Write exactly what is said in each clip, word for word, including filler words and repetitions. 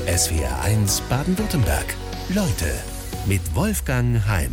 S W R eins Baden-Württemberg. Leute mit Wolfgang Heim.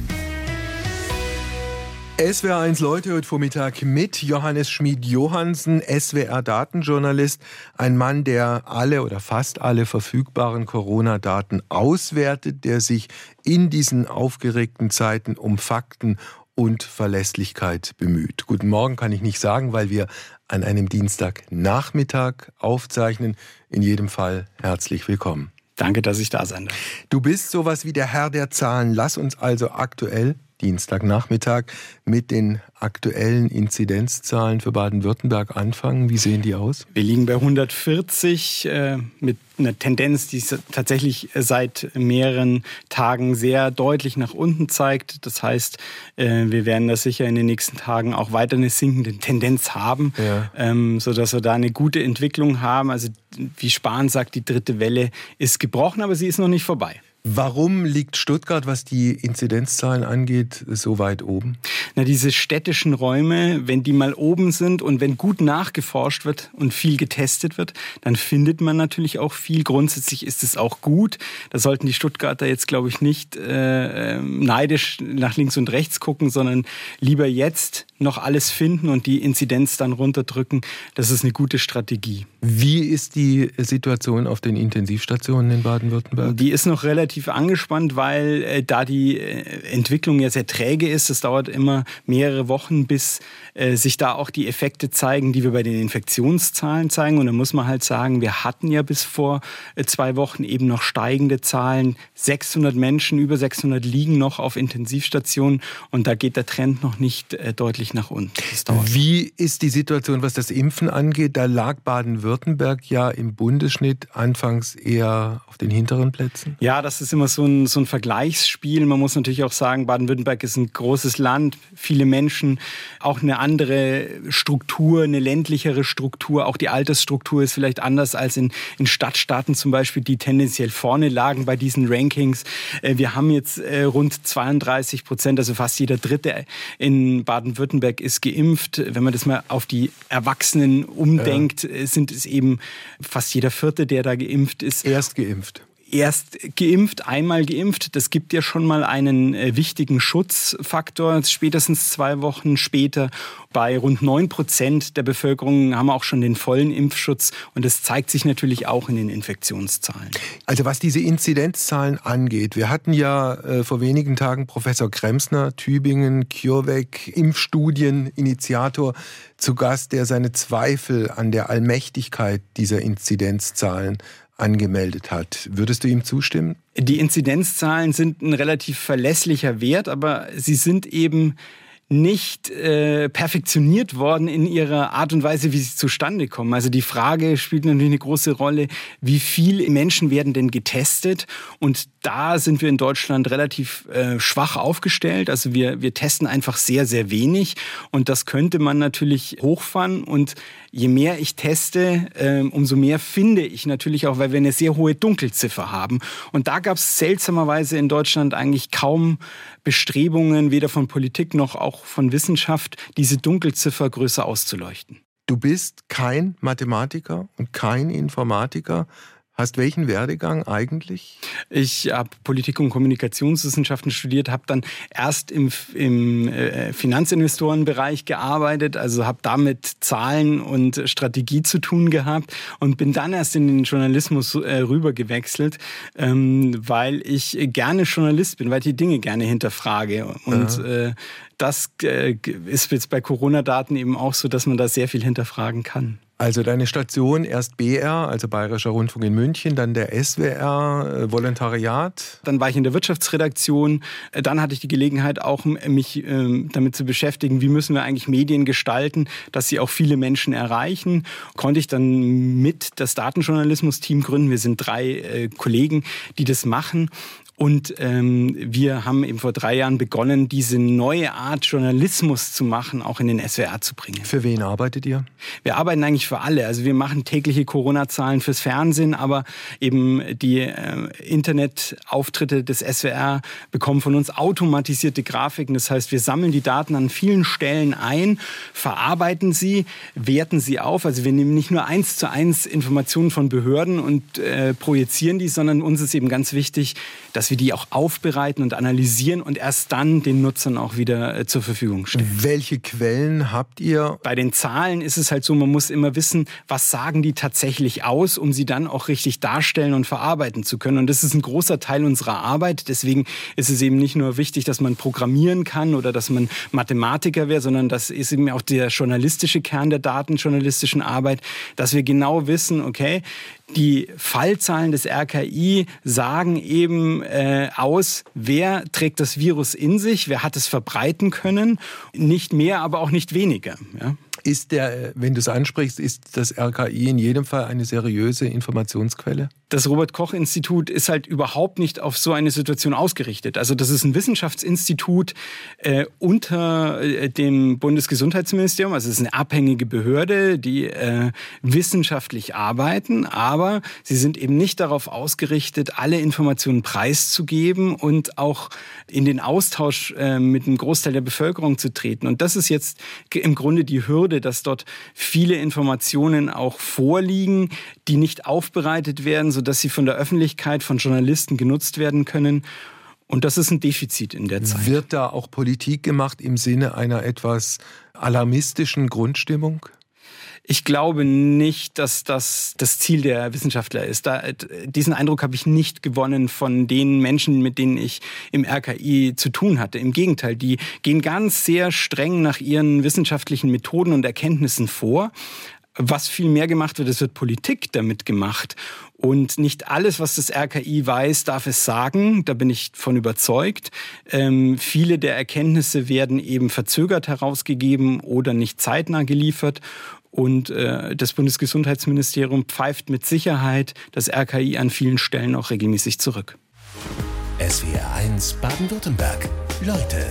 S W R eins Leute heute Vormittag mit Johannes Schmid-Johansen, S W R-Datenjournalist. Ein Mann, der alle oder fast alle verfügbaren Corona-Daten auswertet, der sich in diesen aufgeregten Zeiten um Fakten und Verlässlichkeit bemüht. Guten Morgen kann ich nicht sagen, weil wir an einem Dienstagnachmittag aufzeichnen. In jedem Fall herzlich willkommen. Danke, dass ich da sein darf. Du bist sowas wie der Herr der Zahlen. Lass uns also aktuell, Dienstagnachmittag, mit den aktuellen Inzidenzzahlen für Baden-Württemberg anfangen. Wie sehen die aus? Wir liegen bei hundertvierzig äh, mit einer Tendenz, die tatsächlich seit mehreren Tagen sehr deutlich nach unten zeigt. Das heißt, äh, wir werden das sicher in den nächsten Tagen auch weiter eine sinkende Tendenz haben, ja. ähm, sodass wir da eine gute Entwicklung haben. Also wie Spahn sagt, die dritte Welle ist gebrochen, aber sie ist noch nicht vorbei. Warum liegt Stuttgart, was die Inzidenzzahlen angeht, so weit oben? Na, diese städtischen Räume, wenn die mal oben sind und wenn gut nachgeforscht wird und viel getestet wird, dann findet man natürlich auch viel. Grundsätzlich ist es auch gut. Da sollten die Stuttgarter jetzt, glaube ich, nicht äh, neidisch nach links und rechts gucken, sondern lieber jetzt noch alles finden und die Inzidenz dann runterdrücken. Das ist eine gute Strategie. Wie ist die Situation auf den Intensivstationen in Baden-Württemberg? Die ist noch relativ angespannt, weil äh, da die äh, Entwicklung ja sehr träge ist. Es dauert immer mehrere Wochen, bis äh, sich da auch die Effekte zeigen, die wir bei den Infektionszahlen zeigen. Und da muss man halt sagen, wir hatten ja bis vor äh, zwei Wochen eben noch steigende Zahlen. sechshundert Menschen, über sechshundert liegen noch auf Intensivstationen und da geht der Trend noch nicht äh, deutlich nach unten. Das dauert. Wie ist die Situation, was das Impfen angeht? Da lag Baden-Württemberg ja im Bundesschnitt anfangs eher auf den hinteren Plätzen. Ja, das ist immer so ein, so ein Vergleichsspiel. Man muss natürlich auch sagen, Baden-Württemberg ist ein großes Land, viele Menschen, auch eine andere Struktur, eine ländlichere Struktur. Auch die Altersstruktur ist vielleicht anders als in, in Stadtstaaten zum Beispiel, die tendenziell vorne lagen bei diesen Rankings. Wir haben jetzt rund zweiunddreißig Prozent, also fast jeder Dritte in Baden-Württemberg ist geimpft. Wenn man das mal auf die Erwachsenen umdenkt, ja. sind es eben fast jeder Vierte, der da geimpft ist. Erst geimpft. Erst geimpft, einmal geimpft, das gibt ja schon mal einen äh, wichtigen Schutzfaktor. Spätestens zwei Wochen später, bei rund neun Prozent der Bevölkerung haben wir auch schon den vollen Impfschutz. Und das zeigt sich natürlich auch in den Infektionszahlen. Also was diese Inzidenzzahlen angeht, wir hatten ja äh, vor wenigen Tagen Professor Kremsner, Tübingen, CureVac, Impfstudieninitiator, zu Gast, der seine Zweifel an der Allmächtigkeit dieser Inzidenzzahlen angemeldet hat. Würdest du ihm zustimmen? Die Inzidenzzahlen sind ein relativ verlässlicher Wert, aber sie sind eben nicht äh, perfektioniert worden in ihrer Art und Weise, wie sie zustande kommen. Also die Frage spielt natürlich eine große Rolle, wie viele Menschen werden denn getestet? Und da sind wir in Deutschland relativ äh, schwach aufgestellt. Also wir, wir testen einfach sehr, sehr wenig. Und das könnte man natürlich hochfahren. Und je mehr ich teste, äh, umso mehr finde ich natürlich auch, weil wir eine sehr hohe Dunkelziffer haben. Und da gab es seltsamerweise in Deutschland eigentlich kaum Bestrebungen, weder von Politik noch auch von Wissenschaft, diese Dunkelziffer größer auszuleuchten. Du bist kein Mathematiker und kein Informatiker. Hast welchen Werdegang eigentlich? Ich habe Politik- und Kommunikationswissenschaften studiert, habe dann erst im, im äh, Finanzinvestorenbereich gearbeitet, also habe damit Zahlen und Strategie zu tun gehabt und bin dann erst in den Journalismus äh, rüber gewechselt, ähm, weil ich gerne Journalist bin, weil ich die Dinge gerne hinterfrage. Und äh, das äh, ist jetzt bei Corona-Daten eben auch so, dass man da sehr viel hinterfragen kann. Also deine Station, erst B R, also Bayerischer Rundfunk in München, dann der S W R, äh, Volontariat. Dann war ich in der Wirtschaftsredaktion. Dann hatte ich die Gelegenheit, auch mich äh, damit zu beschäftigen, wie müssen wir eigentlich Medien gestalten, dass sie auch viele Menschen erreichen. Konnte ich dann mit das Datenjournalismus-Team gründen. Wir sind drei äh, Kollegen, die das machen. Und ähm, wir haben eben vor drei Jahren begonnen, diese neue Art Journalismus zu machen, auch in den S W R zu bringen. Für wen arbeitet ihr? Wir arbeiten eigentlich für alle. Also wir machen tägliche Corona-Zahlen fürs Fernsehen, aber eben die äh, Internetauftritte des S W R bekommen von uns automatisierte Grafiken. Das heißt, wir sammeln die Daten an vielen Stellen ein, verarbeiten sie, werten sie auf. Also wir nehmen nicht nur eins zu eins Informationen von Behörden und äh, projizieren die, sondern uns ist eben ganz wichtig, dass wir die auch aufbereiten und analysieren und erst dann den Nutzern auch wieder äh, zur Verfügung stellen. Welche Quellen habt ihr? Bei den Zahlen ist es halt so, man muss immer wissen, was sagen die tatsächlich aus, um sie dann auch richtig darstellen und verarbeiten zu können. Und das ist ein großer Teil unserer Arbeit. Deswegen ist es eben nicht nur wichtig, dass man programmieren kann oder dass man Mathematiker wäre, sondern das ist eben auch der journalistische Kern der datenjournalistischen Arbeit, dass wir genau wissen, okay, die Fallzahlen des R K I sagen eben äh, aus, wer trägt das Virus in sich, wer hat es verbreiten können. Nicht mehr, aber auch nicht weniger. Ja? Ist der, wenn du es ansprichst, ist das R K I in jedem Fall eine seriöse Informationsquelle? Das Robert-Koch-Institut ist halt überhaupt nicht auf so eine Situation ausgerichtet. Also das ist ein Wissenschaftsinstitut äh, unter äh, dem Bundesgesundheitsministerium. Also es ist eine abhängige Behörde, die äh, wissenschaftlich arbeiten, aber sie sind eben nicht darauf ausgerichtet, alle Informationen preiszugeben und auch in den Austausch äh, mit einem Großteil der Bevölkerung zu treten. Und das ist jetzt im Grunde die Hürde, dass dort viele Informationen auch vorliegen, die nicht aufbereitet werden, sodass sie von der Öffentlichkeit, von Journalisten genutzt werden können. Und das ist ein Defizit in der Zeit. Wird da auch Politik gemacht im Sinne einer etwas alarmistischen Grundstimmung? Ich glaube nicht, dass das das Ziel der Wissenschaftler ist. Da, diesen Eindruck habe ich nicht gewonnen von den Menschen, mit denen ich im R K I zu tun hatte. Im Gegenteil, die gehen ganz sehr streng nach ihren wissenschaftlichen Methoden und Erkenntnissen vor. Was viel mehr gemacht wird, es wird Politik damit gemacht. Und nicht alles, was das R K I weiß, darf es sagen. Da bin ich von überzeugt. Ähm, viele der Erkenntnisse werden eben verzögert herausgegeben oder nicht zeitnah geliefert. Und äh, das Bundesgesundheitsministerium pfeift mit Sicherheit das R K I an vielen Stellen auch regelmäßig zurück. S W R eins Baden-Württemberg. Leute,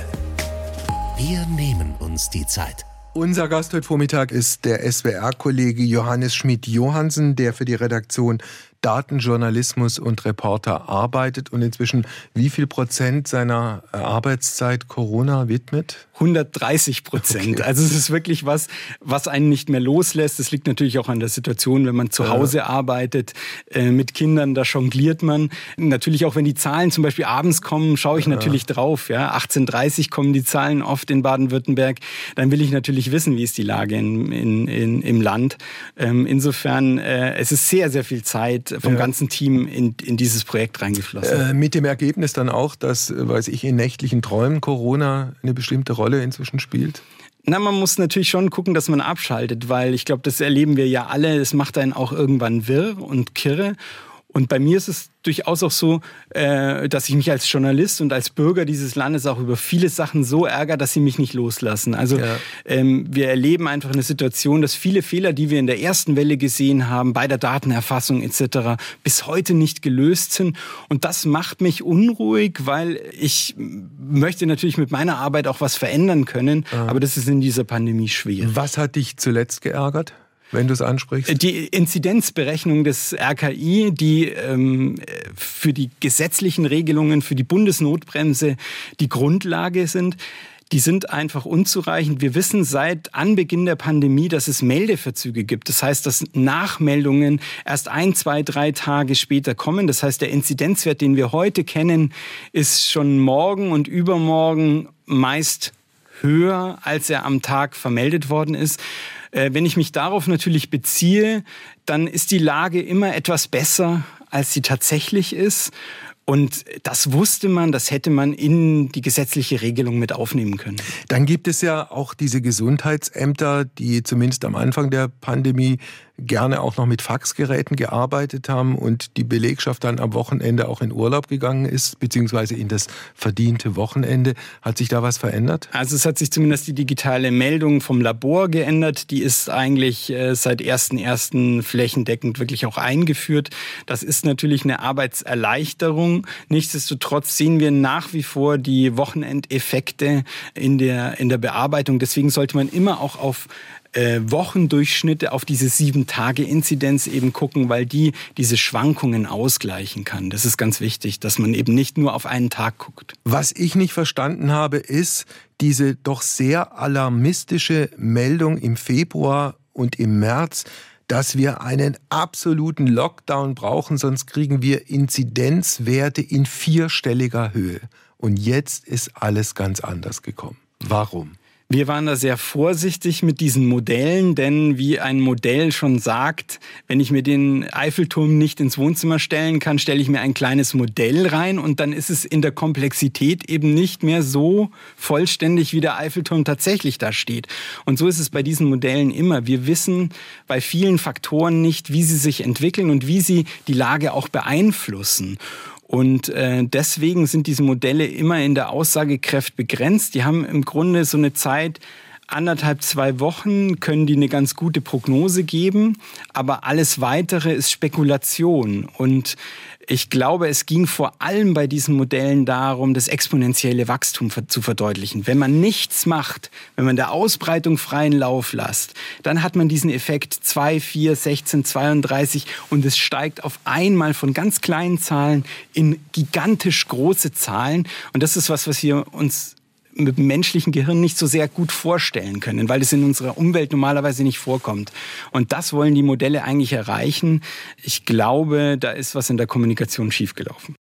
wir nehmen uns die Zeit. Unser Gast heute Vormittag ist der S W R-Kollege Johannes Schmid-Johannsen, der für die Redaktion Datenjournalismus und Reporter arbeitet und inzwischen wie viel Prozent seiner Arbeitszeit Corona widmet? hundertdreißig Prozent. Okay. Also es ist wirklich was, was einen nicht mehr loslässt. Das liegt natürlich auch an der Situation, wenn man zu Hause ja. arbeitet, äh, mit Kindern, da jongliert man. Natürlich auch, wenn die Zahlen zum Beispiel abends kommen, schaue ich natürlich ja. drauf. Ja? achtzehn Uhr dreißig kommen die Zahlen oft in Baden-Württemberg. Dann will ich natürlich wissen, wie ist die Lage in, in, in, im Land. Ähm, insofern, äh, es ist sehr, sehr viel Zeit vom ja. ganzen Team in, in dieses Projekt reingeflossen. Äh, mit dem Ergebnis dann auch, dass, weiß ich, in nächtlichen Träumen Corona eine bestimmte Rolle inzwischen spielt? Na, man muss natürlich schon gucken, dass man abschaltet, weil ich glaube, das erleben wir ja alle. Es macht einen auch irgendwann wirr und kirre. Und bei mir ist es durchaus auch so, äh, dass ich mich als Journalist und als Bürger dieses Landes auch über viele Sachen so ärgere, dass sie mich nicht loslassen. Also ja. ähm, wir erleben einfach eine Situation, dass viele Fehler, die wir in der ersten Welle gesehen haben, bei der Datenerfassung et cetera, bis heute nicht gelöst sind. Und das macht mich unruhig, weil ich möchte natürlich mit meiner Arbeit auch was verändern können. Ja. Aber das ist in dieser Pandemie schwer. Was hat dich zuletzt geärgert, wenn du es ansprichst? Die Inzidenzberechnung des R K I, die ähm, für die gesetzlichen Regelungen, für die Bundesnotbremse die Grundlage sind, die sind einfach unzureichend. Wir wissen seit Anbeginn der Pandemie, dass es Meldeverzüge gibt. Das heißt, dass Nachmeldungen erst ein, zwei, drei Tage später kommen. Das heißt, der Inzidenzwert, den wir heute kennen, ist schon morgen und übermorgen meist höher, als er am Tag vermeldet worden ist. Wenn ich mich darauf natürlich beziehe, dann ist die Lage immer etwas besser, als sie tatsächlich ist. Und das wusste man, das hätte man in die gesetzliche Regelung mit aufnehmen können. Dann gibt es ja auch diese Gesundheitsämter, die zumindest am Anfang der Pandemie gerne auch noch mit Faxgeräten gearbeitet haben und die Belegschaft dann am Wochenende auch in Urlaub gegangen ist, beziehungsweise in das verdiente Wochenende. Hat sich da was verändert? Also es hat sich zumindest die digitale Meldung vom Labor geändert. Die ist eigentlich äh, seit ersten ersten flächendeckend wirklich auch eingeführt. Das ist natürlich eine Arbeitserleichterung. Nichtsdestotrotz sehen wir nach wie vor die Wochenendeffekte in der, in der Bearbeitung. Deswegen sollte man immer auch auf äh, Wochendurchschnitte, auf diese sieben-Tage-Inzidenz eben gucken, weil die diese Schwankungen ausgleichen kann. Das ist ganz wichtig, dass man eben nicht nur auf einen Tag guckt. Was ich nicht verstanden habe, ist diese doch sehr alarmistische Meldung im Februar und im März, dass wir einen absoluten Lockdown brauchen, sonst kriegen wir Inzidenzwerte in vierstelliger Höhe. Und jetzt ist alles ganz anders gekommen. Warum? Wir waren da sehr vorsichtig mit diesen Modellen, denn wie ein Modell schon sagt, wenn ich mir den Eiffelturm nicht ins Wohnzimmer stellen kann, stelle ich mir ein kleines Modell rein und dann ist es in der Komplexität eben nicht mehr so vollständig, wie der Eiffelturm tatsächlich da steht. Und so ist es bei diesen Modellen immer. Wir wissen bei vielen Faktoren nicht, wie sie sich entwickeln und wie sie die Lage auch beeinflussen. Und äh, deswegen sind diese Modelle immer in der Aussagekraft begrenzt. Die haben im Grunde so eine Zeit, anderthalb, zwei Wochen können die eine ganz gute Prognose geben, aber alles Weitere ist Spekulation. Und ich glaube, es ging vor allem bei diesen Modellen darum, das exponentielle Wachstum zu verdeutlichen. Wenn man nichts macht, wenn man der Ausbreitung freien Lauf lässt, dann hat man diesen Effekt zwei, vier, sechzehn, zweiunddreißig und es steigt auf einmal von ganz kleinen Zahlen in gigantisch große Zahlen. Und das ist was, was wir uns mit dem menschlichen Gehirn nicht so sehr gut vorstellen können, weil es in unserer Umwelt normalerweise nicht vorkommt. Und das wollen die Modelle eigentlich erreichen. Ich glaube, da ist was in der Kommunikation schiefgelaufen.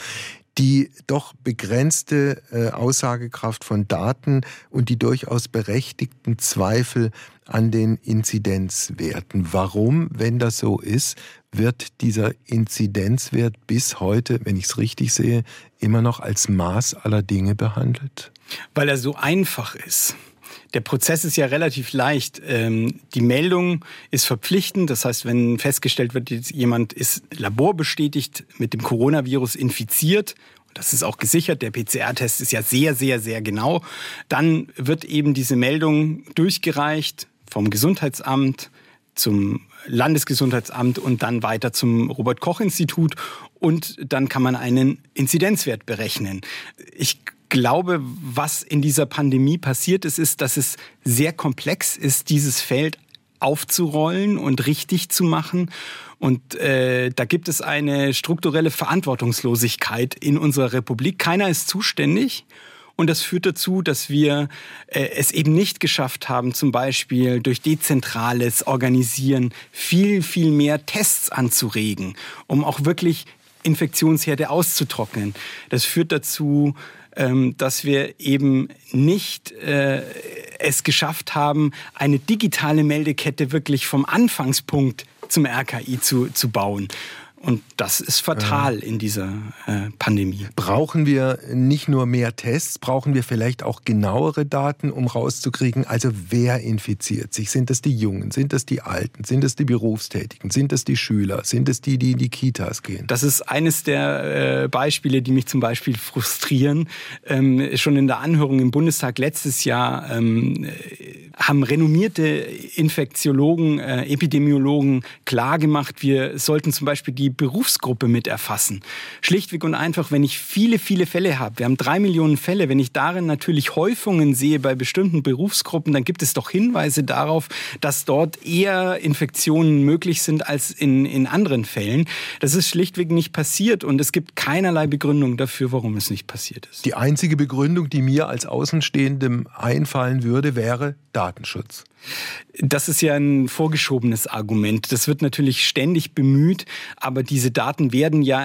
Die doch begrenzte äh, Aussagekraft von Daten und die durchaus berechtigten Zweifel an den Inzidenzwerten. Warum, wenn das so ist, wird dieser Inzidenzwert bis heute, wenn ich es richtig sehe, immer noch als Maß aller Dinge behandelt? Weil er so einfach ist. Der Prozess ist ja relativ leicht. Die Meldung ist verpflichtend. Das heißt, wenn festgestellt wird, jemand ist laborbestätigt mit dem Coronavirus infiziert, das ist auch gesichert, der P C R-Test ist ja sehr, sehr, sehr genau, dann wird eben diese Meldung durchgereicht vom Gesundheitsamt zum Landesgesundheitsamt und dann weiter zum Robert-Koch-Institut und dann kann man einen Inzidenzwert berechnen. Ich glaube, was in dieser Pandemie passiert ist, ist, dass es sehr komplex ist, dieses Feld aufzurollen und richtig zu machen. Und äh, da gibt es eine strukturelle Verantwortungslosigkeit in unserer Republik. Keiner ist zuständig. Und das führt dazu, dass wir äh, es eben nicht geschafft haben, zum Beispiel durch dezentrales Organisieren viel, viel mehr Tests anzuregen, um auch wirklich Infektionsherde auszutrocknen. Das führt dazu, ähm, dass wir eben nicht äh, es geschafft haben, eine digitale Meldekette wirklich vom Anfangspunkt zum R K I zu, zu bauen. Und das ist fatal in dieser äh, Pandemie. Brauchen wir nicht nur mehr Tests, brauchen wir vielleicht auch genauere Daten, um rauszukriegen, also wer infiziert sich? Sind das die Jungen, sind das die Alten, sind das die Berufstätigen, sind das die Schüler, sind es die, die in die Kitas gehen? Das ist eines der äh, Beispiele, die mich zum Beispiel frustrieren. Ähm, schon in der Anhörung im Bundestag letztes Jahr ähm, haben renommierte Infektiologen, äh, Epidemiologen klargemacht, wir sollten zum Beispiel die Berufsgruppe mit erfassen. Schlichtweg und einfach, wenn ich viele, viele Fälle habe, wir haben drei Millionen Fälle, wenn ich darin natürlich Häufungen sehe bei bestimmten Berufsgruppen, dann gibt es doch Hinweise darauf, dass dort eher Infektionen möglich sind als in, in anderen Fällen. Das ist schlichtweg nicht passiert und es gibt keinerlei Begründung dafür, warum es nicht passiert ist. Die einzige Begründung, die mir als Außenstehendem einfallen würde, wäre Datenschutz. Das ist ja ein vorgeschobenes Argument. Das wird natürlich ständig bemüht, aber diese Daten werden ja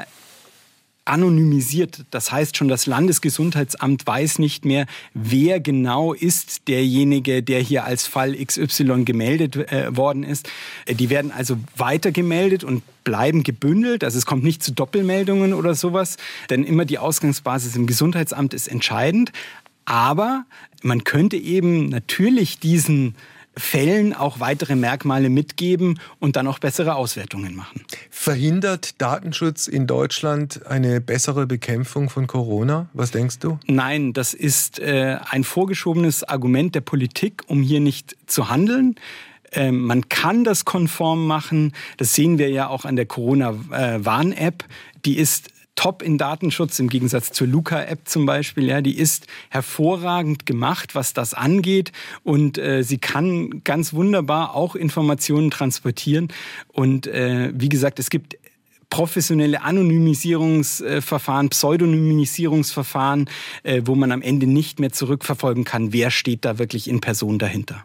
anonymisiert. Das heißt schon, das Landesgesundheitsamt weiß nicht mehr, wer genau ist derjenige, der hier als Fall X Y gemeldet äh, worden ist. Die werden also weitergemeldet und bleiben gebündelt. Also es kommt nicht zu Doppelmeldungen oder sowas, denn immer die Ausgangsbasis im Gesundheitsamt ist entscheidend. Aber man könnte eben natürlich diesen Fällen auch weitere Merkmale mitgeben und dann auch bessere Auswertungen machen. Verhindert Datenschutz in Deutschland eine bessere Bekämpfung von Corona? Was denkst du? Nein, das ist äh, ein vorgeschobenes Argument der Politik, um hier nicht zu handeln. Äh, man kann das konform machen. Das sehen wir ja auch an der Corona-Warn-App. Die ist top in Datenschutz, im Gegensatz zur Luca-App zum Beispiel. Ja, die ist hervorragend gemacht, was das angeht. Und äh, sie kann ganz wunderbar auch Informationen transportieren. Und äh, wie gesagt, es gibt professionelle Anonymisierungsverfahren, Pseudonymisierungsverfahren, äh, wo man am Ende nicht mehr zurückverfolgen kann, wer steht da wirklich in Person dahinter.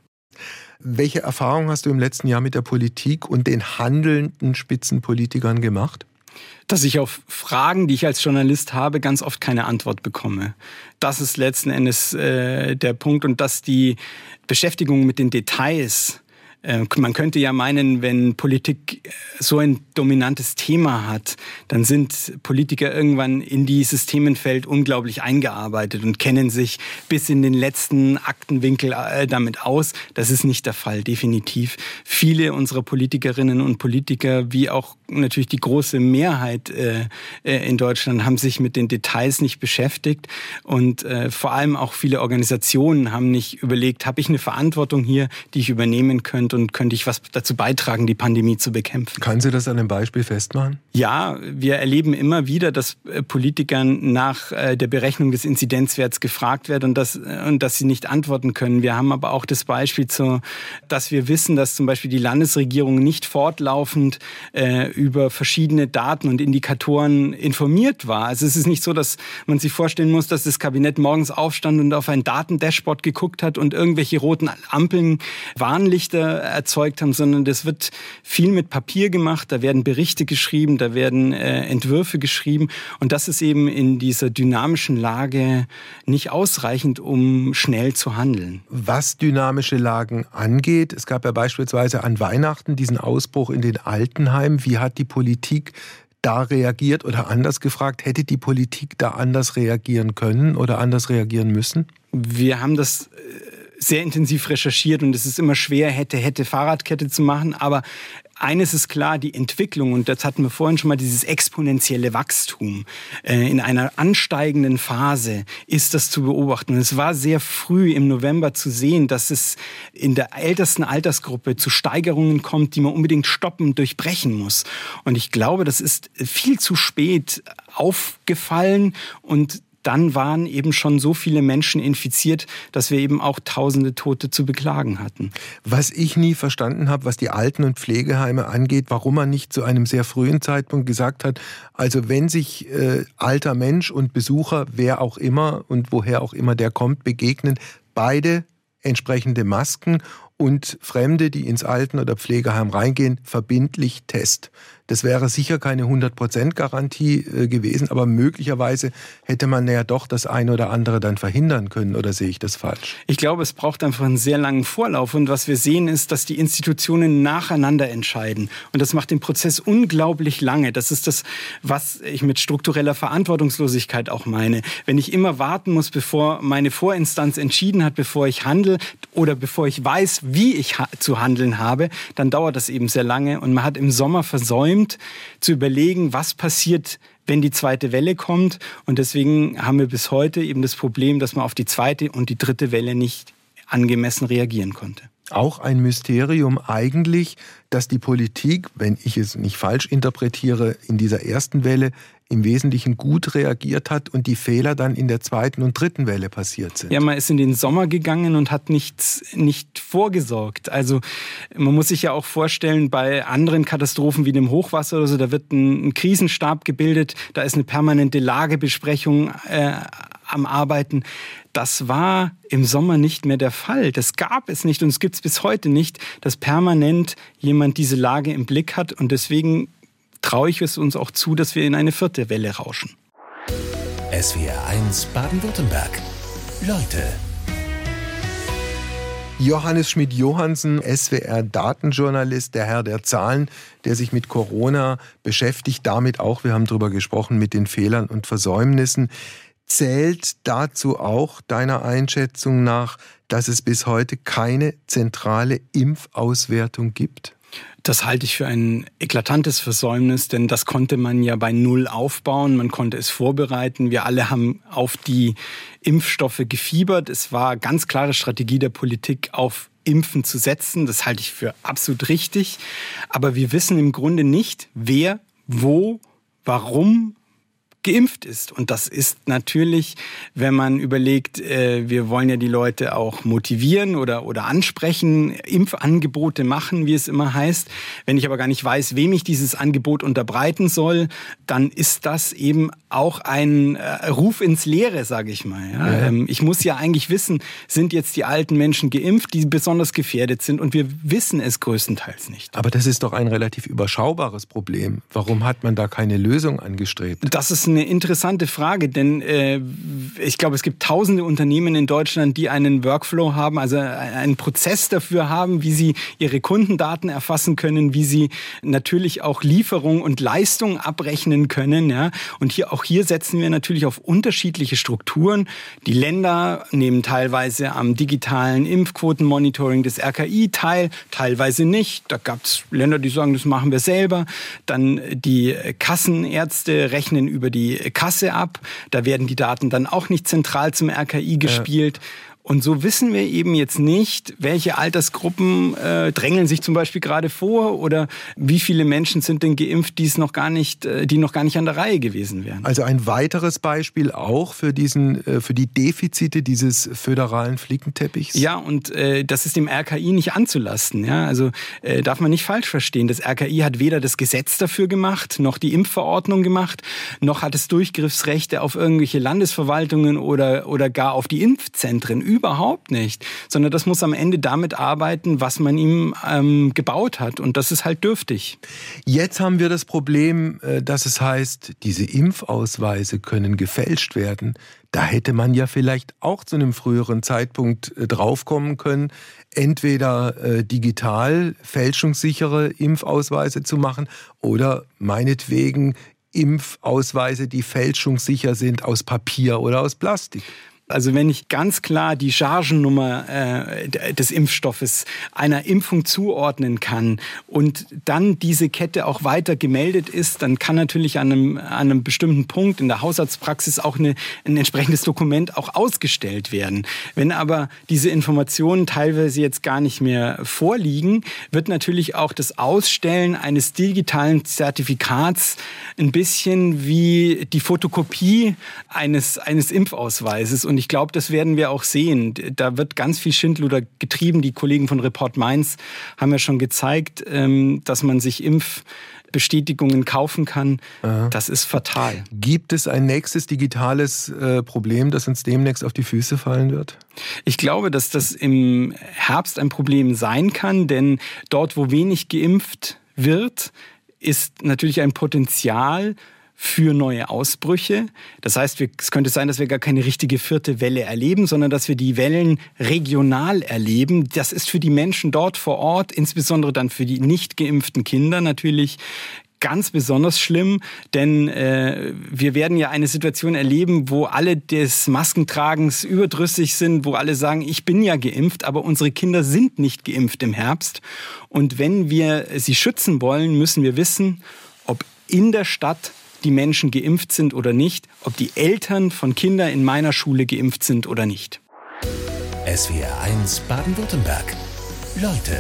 Welche Erfahrungen hast du im letzten Jahr mit der Politik und den handelnden Spitzenpolitikern gemacht? Dass ich auf Fragen, die ich als Journalist habe, ganz oft keine Antwort bekomme. Das ist letzten Endes äh, der Punkt. Und dass die Beschäftigung mit den Details, äh, man könnte ja meinen, wenn Politik so ein dominantes Thema hat, dann sind Politiker irgendwann in dieses Themenfeld unglaublich eingearbeitet und kennen sich bis in den letzten Aktenwinkel äh, damit aus. Das ist nicht der Fall, definitiv. Viele unserer Politikerinnen und Politiker, wie auch natürlich die große Mehrheit äh, in Deutschland, haben sich mit den Details nicht beschäftigt. Und äh, vor allem auch viele Organisationen haben nicht überlegt, habe ich eine Verantwortung hier, die ich übernehmen könnte und könnte ich was dazu beitragen, die Pandemie zu bekämpfen. Kann Sie das an einem Beispiel festmachen? Ja, wir erleben immer wieder, dass Politikern nach der Berechnung des Inzidenzwerts gefragt wird und dass, und dass sie nicht antworten können. Wir haben aber auch das Beispiel, zu, dass wir wissen, dass zum Beispiel die Landesregierung nicht fortlaufend äh, über verschiedene Daten und Indikatoren informiert war. Also es ist nicht so, dass man sich vorstellen muss, dass das Kabinett morgens aufstand und auf ein Datendashboard geguckt hat und irgendwelche roten Ampeln, Warnlichter erzeugt haben, sondern das wird viel mit Papier gemacht. Da werden Berichte geschrieben, da werden äh, Entwürfe geschrieben. Und das ist eben in dieser dynamischen Lage nicht ausreichend, um schnell zu handeln. Was dynamische Lagen angeht, es gab ja beispielsweise an Weihnachten diesen Ausbruch in den Altenheimen. Wie hat die Politik da reagiert oder anders gefragt, hätte die Politik da anders reagieren können oder anders reagieren müssen? Wir haben das sehr intensiv recherchiert und es ist immer schwer, hätte, hätte Fahrradkette zu machen, aber eines ist klar, die Entwicklung, und das hatten wir vorhin schon mal, dieses exponentielle Wachstum äh, in einer ansteigenden Phase ist das zu beobachten. Und es war sehr früh im November zu sehen, dass es in der ältesten Altersgruppe zu Steigerungen kommt, die man unbedingt stoppen, durchbrechen muss. Und ich glaube, das ist viel zu spät aufgefallen und dann waren eben schon so viele Menschen infiziert, dass wir eben auch tausende Tote zu beklagen hatten. Was ich nie verstanden habe, was die Alten- und Pflegeheime angeht, warum man nicht zu einem sehr frühen Zeitpunkt gesagt hat, also wenn sich äh, alter Mensch und Besucher, wer auch immer und woher auch immer der kommt, begegnen, beide entsprechende Masken und Fremde, die ins Alten- oder Pflegeheim reingehen, verbindlich Test. Das wäre sicher keine hundert Prozent Garantie äh, gewesen, aber möglicherweise hätte man ja doch das eine oder andere dann verhindern können, oder sehe ich das falsch? Ich glaube, es braucht einfach einen sehr langen Vorlauf und was wir sehen ist, dass die Institutionen nacheinander entscheiden und das macht den Prozess unglaublich lange. Das ist das, was ich mit struktureller Verantwortungslosigkeit auch meine. Wenn ich immer warten muss, bevor meine Vorinstanz entschieden hat, bevor ich handle oder bevor ich weiß, wie ich ha- zu handeln habe, dann dauert das eben sehr lange und man hat im Sommer versäumt, zu überlegen, was passiert, wenn die zweite Welle kommt. Und deswegen haben wir bis heute eben das Problem, dass man auf die zweite und die dritte Welle nicht angemessen reagieren konnte. Auch ein Mysterium eigentlich, dass die Politik, wenn ich es nicht falsch interpretiere, in dieser ersten Welle im Wesentlichen gut reagiert hat und die Fehler dann in der zweiten und dritten Welle passiert sind. Ja, man ist in den Sommer gegangen und hat nichts, nicht vorgesorgt. Also man muss sich ja auch vorstellen, bei anderen Katastrophen wie dem Hochwasser oder so, da wird ein, ein Krisenstab gebildet, da ist eine permanente Lagebesprechung äh, am Arbeiten. Das war im Sommer nicht mehr der Fall. Das gab es nicht und es gibt es bis heute nicht, dass permanent jemand diese Lage im Blick hat und deswegen traue ich es uns auch zu, dass wir in eine vierte Welle rauschen. S W R eins Baden-Württemberg. Leute. Johannes Schmid-Johannsen, S W R-Datenjournalist, der Herr der Zahlen, der sich mit Corona beschäftigt, damit auch, wir haben darüber gesprochen, mit den Fehlern und Versäumnissen. Zählt dazu auch deiner Einschätzung nach, dass es bis heute keine zentrale Impfauswertung gibt? Das halte ich für ein eklatantes Versäumnis, denn das konnte man ja bei Null aufbauen. Man konnte es vorbereiten. Wir alle haben auf die Impfstoffe gefiebert. Es war ganz klare Strategie der Politik, auf Impfen zu setzen. Das halte ich für absolut richtig. Aber wir wissen im Grunde nicht, wer, wo, warum geimpft ist. Und das ist natürlich, wenn man überlegt, äh, wir wollen ja die Leute auch motivieren oder, oder ansprechen, Impfangebote machen, wie es immer heißt. Wenn ich aber gar nicht weiß, wem ich dieses Angebot unterbreiten soll, dann ist das eben auch ein äh, Ruf ins Leere, sage ich mal. Ja? Ja. Ähm, ich muss ja eigentlich wissen, sind jetzt die alten Menschen geimpft, die besonders gefährdet sind, und wir wissen es größtenteils nicht. Aber das ist doch ein relativ überschaubares Problem. Warum hat man da keine Lösung angestrebt? Das ist eine interessante Frage, denn äh, ich glaube, es gibt tausende Unternehmen in Deutschland, die einen Workflow haben, also einen Prozess dafür haben, wie sie ihre Kundendaten erfassen können, wie sie natürlich auch Lieferung und Leistung abrechnen können. Ja? Und hier auch hier setzen wir natürlich auf unterschiedliche Strukturen. Die Länder nehmen teilweise am digitalen Impfquotenmonitoring des R K I teil, teilweise nicht. Da gab es Länder, die sagen, das machen wir selber. Dann die Kassenärzte rechnen über die Kasse ab. Da werden die Daten dann auch nicht zentral zum R K I gespielt. Ja. Und so wissen wir eben jetzt nicht, welche Altersgruppen äh, drängeln sich zum Beispiel gerade vor oder wie viele Menschen sind denn geimpft, die es noch gar nicht, äh, die noch gar nicht an der Reihe gewesen wären. Also ein weiteres Beispiel auch für diesen, äh, für die Defizite dieses föderalen Flickenteppichs? Ja, und äh, das ist dem R K I nicht anzulasten. Ja? Also äh, darf man nicht falsch verstehen. Das R K I hat weder das Gesetz dafür gemacht, noch die Impfverordnung gemacht, noch hat es Durchgriffsrechte auf irgendwelche Landesverwaltungen oder, oder gar auf die Impfzentren. Überhaupt nicht, sondern das muss am Ende damit arbeiten, was man ihm ähm, gebaut hat, und das ist halt dürftig. Jetzt haben wir das Problem, dass es heißt, diese Impfausweise können gefälscht werden. Da hätte man ja vielleicht auch zu einem früheren Zeitpunkt draufkommen können, entweder äh, digital fälschungssichere Impfausweise zu machen oder meinetwegen Impfausweise, die fälschungssicher sind, aus Papier oder aus Plastik. Also wenn ich ganz klar die Chargennummer äh, des Impfstoffes einer Impfung zuordnen kann und dann diese Kette auch weiter gemeldet ist, dann kann natürlich an einem, an einem bestimmten Punkt in der Hausarztpraxis auch eine, ein entsprechendes Dokument auch ausgestellt werden. Wenn aber diese Informationen teilweise jetzt gar nicht mehr vorliegen, wird natürlich auch das Ausstellen eines digitalen Zertifikats ein bisschen wie die Fotokopie eines, eines Impfausweises. Und ich glaube, das werden wir auch sehen. Da wird ganz viel Schindluder getrieben. Die Kollegen von Report Mainz haben ja schon gezeigt, dass man sich Impfbestätigungen kaufen kann. Aha. Das ist fatal. Gibt es ein nächstes digitales äh, Problem, das uns demnächst auf die Füße fallen wird? Ich glaube, dass das im Herbst ein Problem sein kann, denn dort, wo wenig geimpft wird, ist natürlich ein Potenzial für neue Ausbrüche. Das heißt, wir, es könnte sein, dass wir gar keine richtige vierte Welle erleben, sondern dass wir die Wellen regional erleben. Das ist für die Menschen dort vor Ort, insbesondere dann für die nicht geimpften Kinder natürlich ganz besonders schlimm, denn äh, wir werden ja eine Situation erleben, wo alle des Maskentragens überdrüssig sind, wo alle sagen, ich bin ja geimpft, aber unsere Kinder sind nicht geimpft im Herbst. Und wenn wir sie schützen wollen, müssen wir wissen, ob in der Stadt die Menschen geimpft sind oder nicht, ob die Eltern von Kindern in meiner Schule geimpft sind oder nicht. S W R eins Baden-Württemberg. Leute.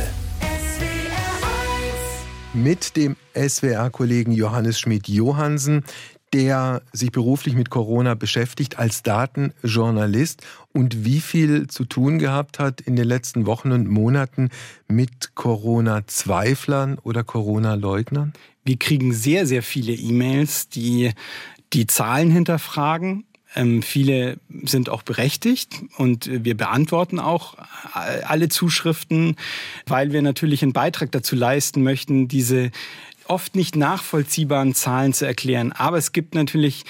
Mit dem S W R-Kollegen Johannes Schmid-Johannsen, der sich beruflich mit Corona beschäftigt als Datenjournalist und wie viel zu tun gehabt hat in den letzten Wochen und Monaten mit Corona-Zweiflern oder Corona-Leugnern? Wir kriegen sehr, sehr viele E-Mails, die die Zahlen hinterfragen. Ähm, viele sind auch berechtigt und wir beantworten auch alle Zuschriften, weil wir natürlich einen Beitrag dazu leisten möchten, diese oft nicht nachvollziehbaren Zahlen zu erklären. Aber es gibt natürlich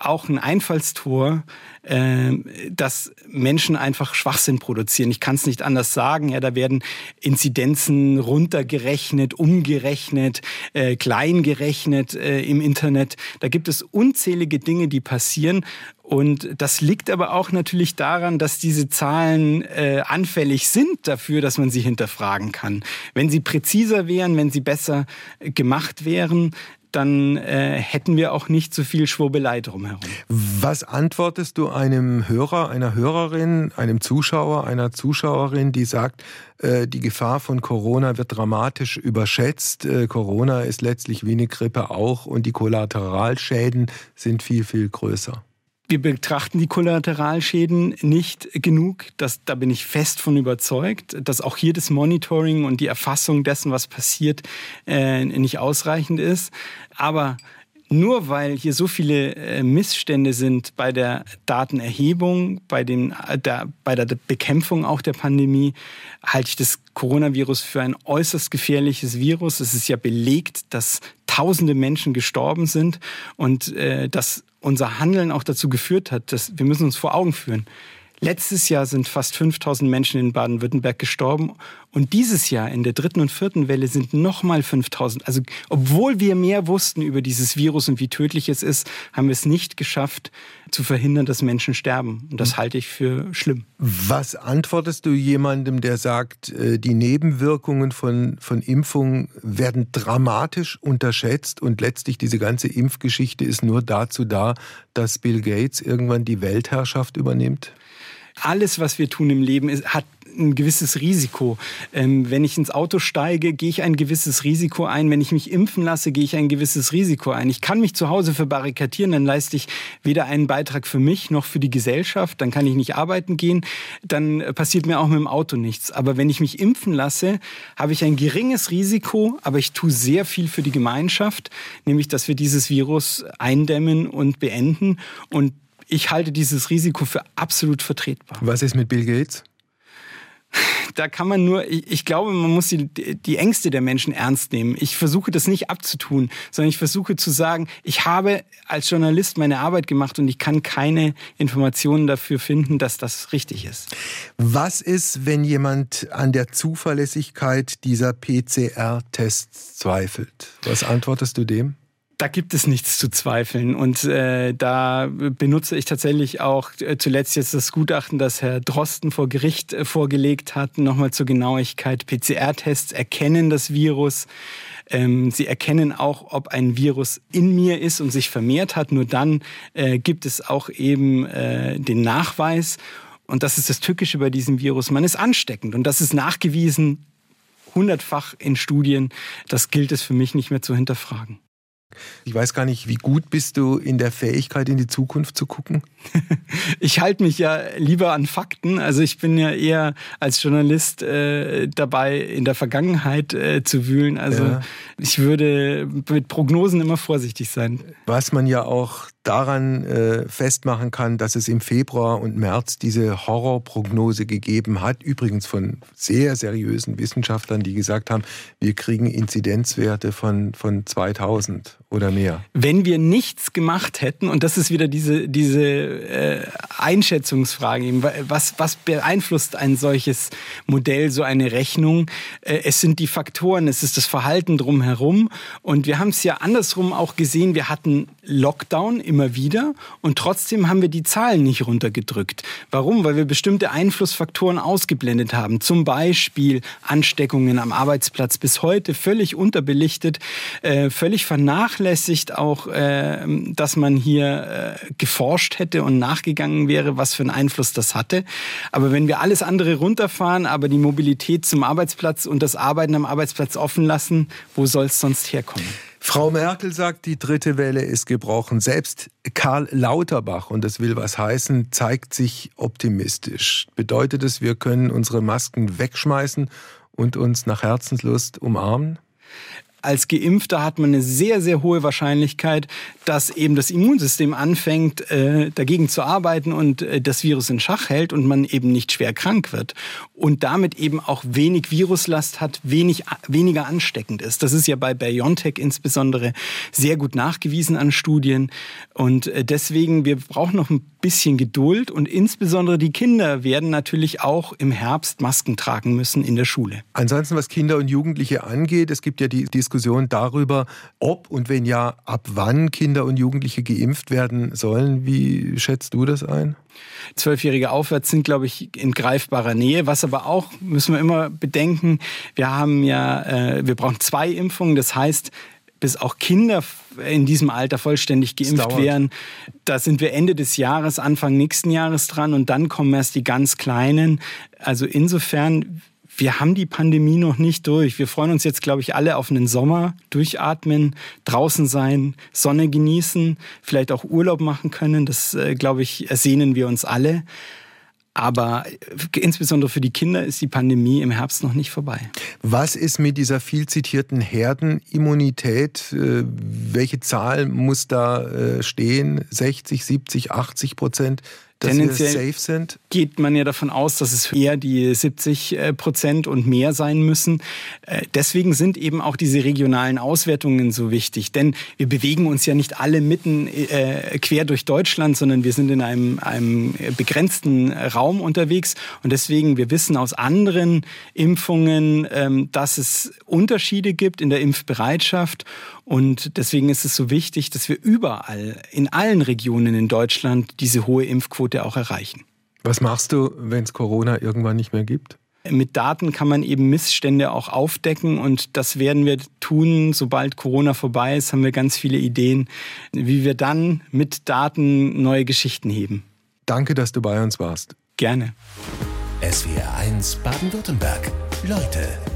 auch ein Einfallstor, äh, dass Menschen einfach Schwachsinn produzieren. Ich kann es nicht anders sagen. Ja, da werden Inzidenzen runtergerechnet, umgerechnet, äh, klein gerechnet äh, im Internet. Da gibt es unzählige Dinge, die passieren. Und das liegt aber auch natürlich daran, dass diese Zahlen äh, anfällig sind dafür, dass man sie hinterfragen kann. Wenn sie präziser wären, wenn sie besser gemacht wären, dann äh, hätten wir auch nicht so viel Schwurbelei drumherum. Was antwortest du einem Hörer, einer Hörerin, einem Zuschauer, einer Zuschauerin, die sagt, äh, die Gefahr von Corona wird dramatisch überschätzt, äh, Corona ist letztlich wie eine Grippe auch und die Kollateralschäden sind viel, viel größer? Wir betrachten die Kollateralschäden nicht genug. Das, da bin ich fest von überzeugt, dass auch hier das Monitoring und die Erfassung dessen, was passiert, äh, nicht ausreichend ist. Aber nur weil hier so viele äh, Missstände sind bei der Datenerhebung, bei, den, der, bei der Bekämpfung auch der Pandemie, halte ich das Coronavirus für ein äußerst gefährliches Virus. Es ist ja belegt, dass tausende Menschen gestorben sind und äh, dass unser Handeln auch dazu geführt hat, dass wir müssen uns vor Augen führen. Letztes Jahr sind fast fünftausend Menschen in Baden-Württemberg gestorben und dieses Jahr in der dritten und vierten Welle sind nochmal fünftausend. Also obwohl wir mehr wussten über dieses Virus und wie tödlich es ist, haben wir es nicht geschafft zu verhindern, dass Menschen sterben. Und das halte ich für schlimm. Was antwortest du jemandem, der sagt, die Nebenwirkungen von, von Impfungen werden dramatisch unterschätzt und letztlich diese ganze Impfgeschichte ist nur dazu da, dass Bill Gates irgendwann die Weltherrschaft übernimmt? Alles, was wir tun im Leben, ist, hat ein gewisses Risiko. Ähm, wenn ich ins Auto steige, gehe ich ein gewisses Risiko ein. Wenn ich mich impfen lasse, gehe ich ein gewisses Risiko ein. Ich kann mich zu Hause verbarrikadieren, dann leiste ich weder einen Beitrag für mich noch für die Gesellschaft. Dann kann ich nicht arbeiten gehen. Dann passiert mir auch mit dem Auto nichts. Aber wenn ich mich impfen lasse, habe ich ein geringes Risiko, aber ich tue sehr viel für die Gemeinschaft, nämlich, dass wir dieses Virus eindämmen und beenden. Und ich halte dieses Risiko für absolut vertretbar. Was ist mit Bill Gates? Da kann man nur, ich, ich glaube, man muss die, die Ängste der Menschen ernst nehmen. Ich versuche das nicht abzutun, sondern ich versuche zu sagen, ich habe als Journalist meine Arbeit gemacht und ich kann keine Informationen dafür finden, dass das richtig ist. Was ist, wenn jemand an der Zuverlässigkeit dieser P C R-Tests zweifelt? Was antwortest du dem? Da gibt es nichts zu zweifeln und äh, da benutze ich tatsächlich auch äh, zuletzt jetzt das Gutachten, das Herr Drosten vor Gericht äh, vorgelegt hat, nochmal zur Genauigkeit. P C R-Tests erkennen das Virus. Ähm, sie erkennen auch, ob ein Virus in mir ist und sich vermehrt hat. Nur dann äh, gibt es auch eben äh, den Nachweis. Und das ist das Tückische bei diesem Virus. Man ist ansteckend und das ist nachgewiesen, hundertfach in Studien. Das gilt es für mich nicht mehr zu hinterfragen. Ich weiß gar nicht, wie gut bist du in der Fähigkeit, in die Zukunft zu gucken? Ich halte mich ja lieber an Fakten. Also ich bin ja eher als Journalist äh, dabei, in der Vergangenheit äh, zu wühlen. Also ja. Ich würde mit Prognosen immer vorsichtig sein. Was man ja auch daran äh, festmachen kann, dass es im Februar und März diese Horrorprognose gegeben hat, übrigens von sehr seriösen Wissenschaftlern, die gesagt haben, wir kriegen Inzidenzwerte von, von zweitausend oder mehr. Wenn wir nichts gemacht hätten, und das ist wieder diese, diese äh, Einschätzungsfrage, eben, was, was beeinflusst ein solches Modell, so eine Rechnung? Äh, es sind die Faktoren, es ist das Verhalten drumherum. Und wir haben es ja andersrum auch gesehen, wir hatten Lockdown immer wieder und trotzdem haben wir die Zahlen nicht runtergedrückt. Warum? Weil wir bestimmte Einflussfaktoren ausgeblendet haben. Zum Beispiel Ansteckungen am Arbeitsplatz, bis heute völlig unterbelichtet, äh, völlig vernachlässigt auch, äh, dass man hier äh, geforscht hätte und nachgegangen wäre, was für einen Einfluss das hatte. Aber wenn wir alles andere runterfahren, aber die Mobilität zum Arbeitsplatz und das Arbeiten am Arbeitsplatz offen lassen, wo soll es sonst herkommen? Frau Merkel sagt, die dritte Welle ist gebrochen. Selbst Karl Lauterbach, und das will was heißen, zeigt sich optimistisch. Bedeutet es, wir können unsere Masken wegschmeißen und uns nach Herzenslust umarmen? Als Geimpfter hat man eine sehr, sehr hohe Wahrscheinlichkeit, dass eben das Immunsystem anfängt, äh, dagegen zu arbeiten und äh, das Virus in Schach hält und man eben nicht schwer krank wird. Und damit eben auch wenig Viruslast hat, wenig, weniger ansteckend ist. Das ist ja bei BioNTech insbesondere sehr gut nachgewiesen an Studien. Und äh, deswegen, wir brauchen noch ein bisschen Geduld. Und insbesondere die Kinder werden natürlich auch im Herbst Masken tragen müssen in der Schule. Ansonsten, was Kinder und Jugendliche angeht, es gibt ja die Diskussion darüber, ob und wenn ja, ab wann Kinder und Jugendliche geimpft werden sollen. Wie schätzt du das ein? Zwölfjährige aufwärts sind, glaube ich, in greifbarer Nähe. Was aber auch, müssen wir immer bedenken, wir haben ja, äh, wir brauchen zwei Impfungen. Das heißt, bis auch Kinder in diesem Alter vollständig geimpft werden, da sind wir Ende des Jahres, Anfang nächsten Jahres dran und dann kommen erst die ganz Kleinen. Also insofern, wir haben die Pandemie noch nicht durch. Wir freuen uns jetzt, glaube ich, alle auf einen Sommer, durchatmen, draußen sein, Sonne genießen, vielleicht auch Urlaub machen können. Das, glaube ich, ersehnen wir uns alle. Aber insbesondere für die Kinder ist die Pandemie im Herbst noch nicht vorbei. Was ist mit dieser viel zitierten Herdenimmunität? Welche Zahl muss da stehen? sechzig, siebzig, achtzig Prozent? Dass wir safe sind? Geht man ja davon aus, dass es eher die siebzig Prozent und mehr sein müssen. Deswegen sind eben auch diese regionalen Auswertungen so wichtig. Denn wir bewegen uns ja nicht alle mitten äh, quer durch Deutschland, sondern wir sind in einem, einem begrenzten Raum unterwegs. Und deswegen, wir wissen aus anderen Impfungen, ähm, dass es Unterschiede gibt in der Impfbereitschaft. Und deswegen ist es so wichtig, dass wir überall, in allen Regionen in Deutschland, diese hohe Impfquote auch erreichen. Was machst du, wenn es Corona irgendwann nicht mehr gibt? Mit Daten kann man eben Missstände auch aufdecken und das werden wir tun, sobald Corona vorbei ist, haben wir ganz viele Ideen, wie wir dann mit Daten neue Geschichten heben. Danke, dass du bei uns warst. Gerne. S W R eins Baden-Württemberg. Leute.